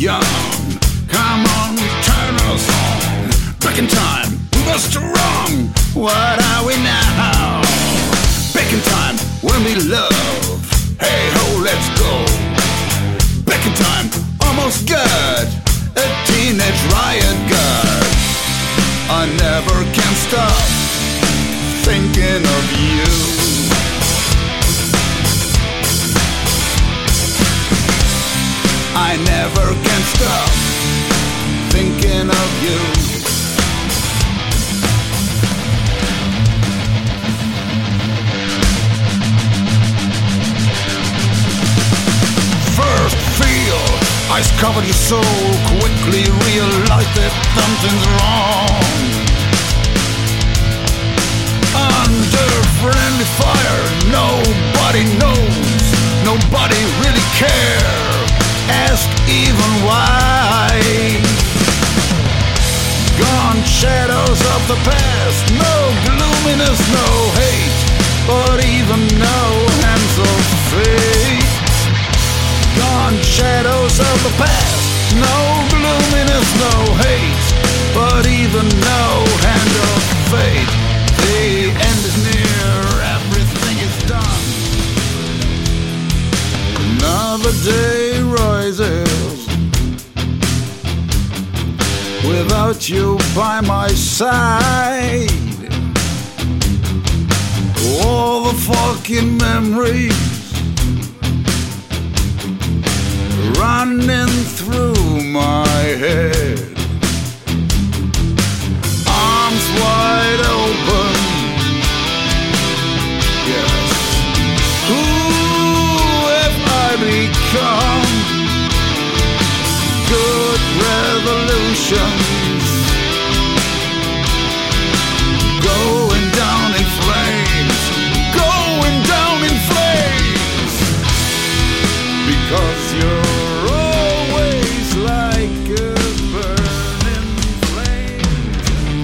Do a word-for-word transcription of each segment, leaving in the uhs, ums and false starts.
young. Come on, turn us on. Back in time, we were strong. What are we now? Back in time, when we love. Hey ho, let's go. Back in time, almost got a teenage riot girl. I never can stop thinking of you. I never can stop thinking of you. First feel ice covered your soul. Quickly realize that something's wrong. Under friendly fire, nobody knows, nobody really cares. Ask even why. Gone shadows of the past. No gloominess, no hate, but even no hands of fate. Gone shadows of the past. No gloominess, no hate, but even no hand of fate. The end is near, everything is done. Another day rises without you by my side. All the fucking memories running through my head. Arms wide open. Yes. Who have I become? Good revolutions going down in flames, going down in flames, because you're always like a burning flame.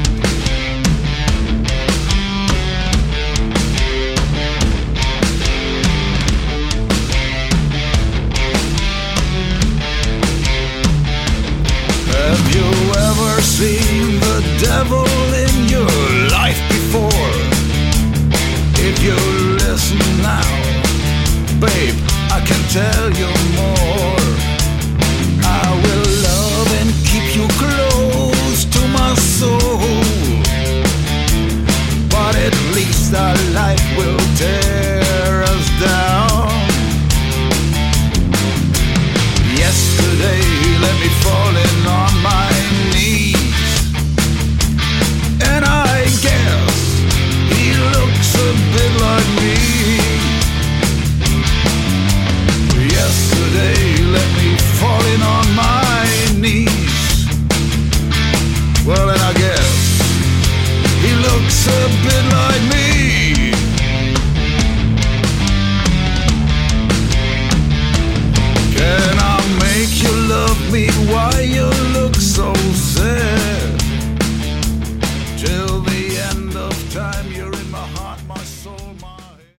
Have you ever seen the devil in your life before? If you listen now, babe, I can tell you more. I will love and keep you close to my soul, but at least our life will tell.